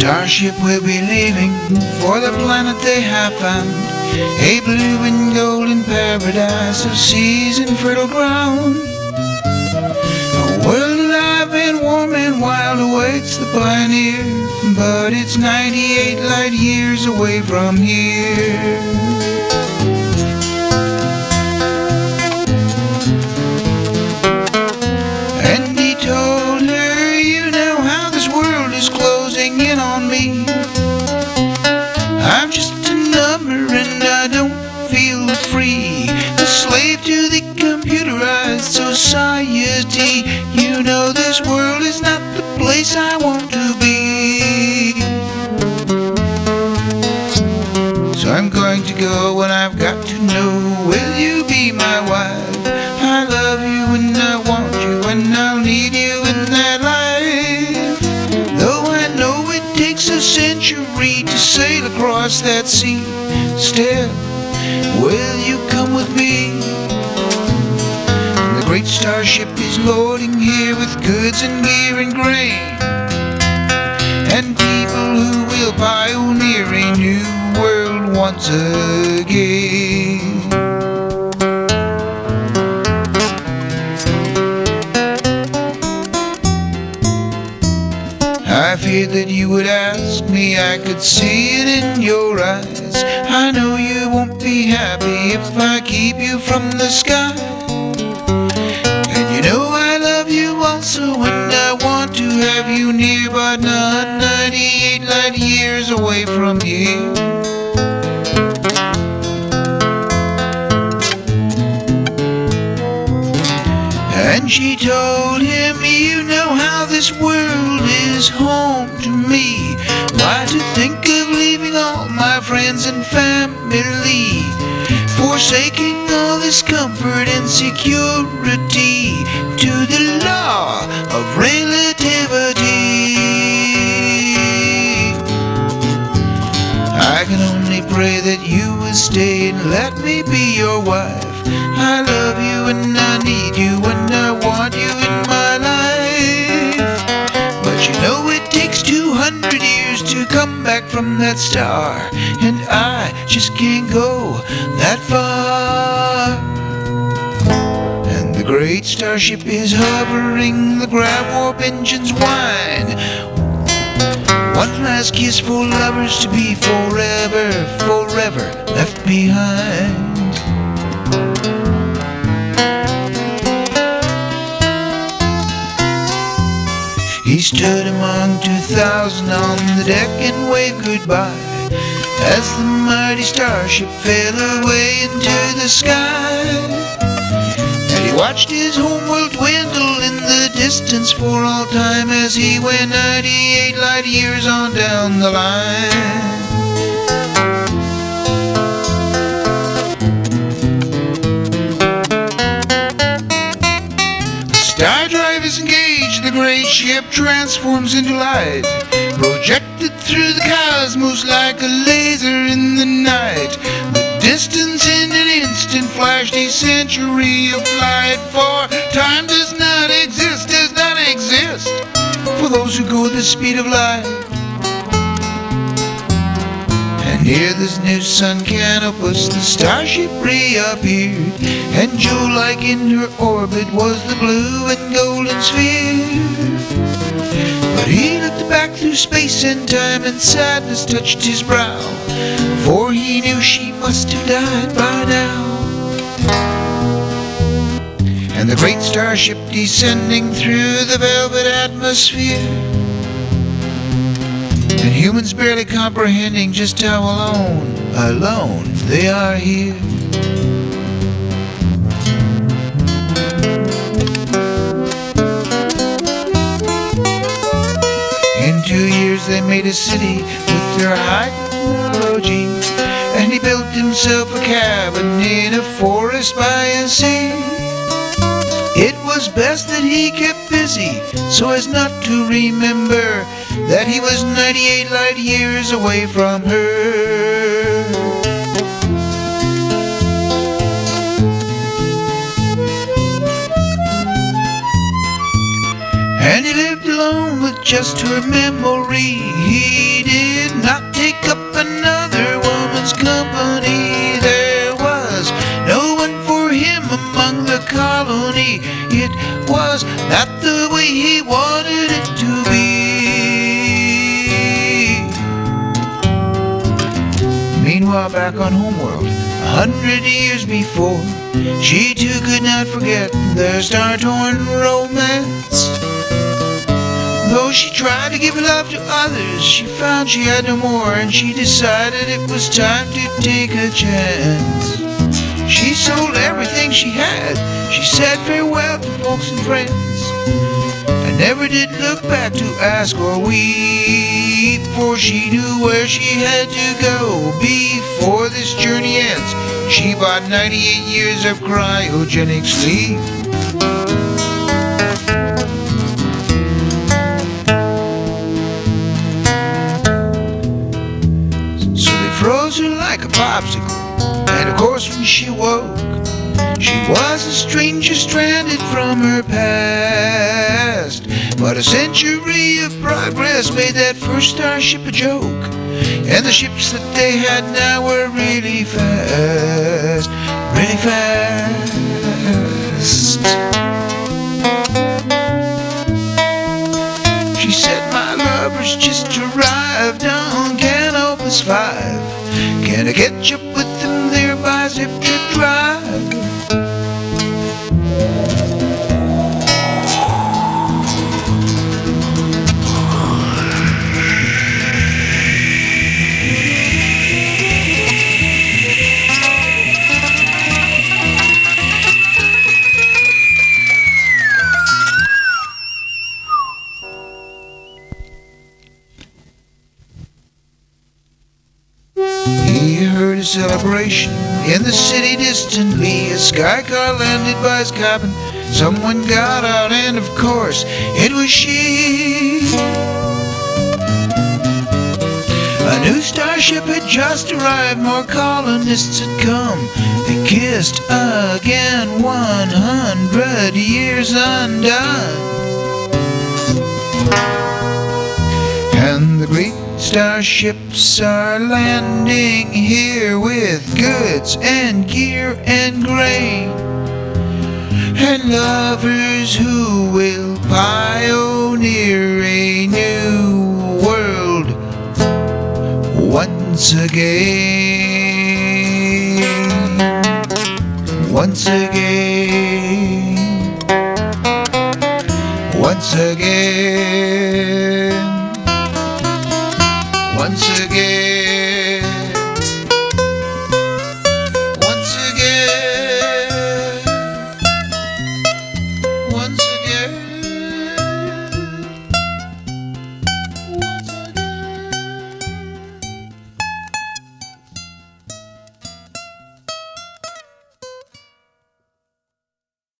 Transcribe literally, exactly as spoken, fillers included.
starship will be leaving for the planet they have found, a blue and golden paradise of seas and fertile ground. A world alive and warm and wild awaits the pioneer, but it's ninety-eight light years away from here. And he told her, you know how this world is closing in on me. I'm just a number and I don't feel free, a slave to the computerized society. You know this world is not the place I want to be. So I'm going to go and I've got to know, will you be my wife? I love you and I want you and I'll need you in that life. Though I know it takes a century to sail across that sea, still, will you come with me? The great starship is loading here with goods and gear and grain, and people who will pioneer a new world once again. I feared that you would ask me, I could see it in your eyes. I know you won't be happy if I keep you from the sky. And you know I love you also and I want to have you near, but not ninety-eight light years away from here. And she told him, you know how this world is home to me. Why to think of leaving all my friends and family, forsaking all this comfort and security to the law of relativity. I can only pray that you will stay and let me be your wife. I love you and I need you and I want you in my life. But you know it takes two hundred years to come back from that star, and I just can't go that far. And the great starship is hovering, the grav warp engines whine. One last kiss for lovers to be forever, forever left behind. He stood among two thousand on the deck and waved goodbye as the mighty starship fell away into the sky. And he watched his homeworld dwindle in the distance for all time as he went ninety-eight light years on down the line. Star drive is engaged, the great ship transforms into light, projected through the cosmos like a laser in the night. The distance in an instant flashed a century of flight, for time does not exist, does not exist for those who go the speed of light. And near this new sun canopus the starship reappeared, and Joe-like in her orbit was the blue and golden sphere. But he looked back through space and time and sadness touched his brow, for he knew she must have died by now. And the great starship descending through the velvet atmosphere, and humans barely comprehending just how alone, alone they are here. In two years they made a city with their high technology, and he built himself a cabin in a forest by a sea. It was best that he kept busy so as not to remember that he was ninety-eight light years away from her. And he lived alone with just her memory. He Meanwhile, back on homeworld, a hundred years before, she too could not forget their star-torn romance. Though she tried to give love to others, she found she had no more, and she decided it was time to take a chance. She sold everything she had. She said farewell to folks and friends, and never did look back to ask or weep, for she knew where she had to go before this journey ends. She bought ninety-eight years of cryogenic sleep. So they froze her like a popsicle, and of course when she woke, she was a stranger stranded from her past. But a century of progress made that first starship a joke, and the ships that they had now were really fast, really fast. She said, my lover's just arrived on Canopus five. Can I catch up with them there by Zip Trip Drive? He heard a celebration in the city distantly. A sky car landed by his cabin. Someone got out, and of course it was she. A new starship had just arrived. More colonists had come. They kissed again, one hundred years undone. And the great starships are landing here with goods and gear and grain, and lovers who will pioneer a new world once again, once again, once again.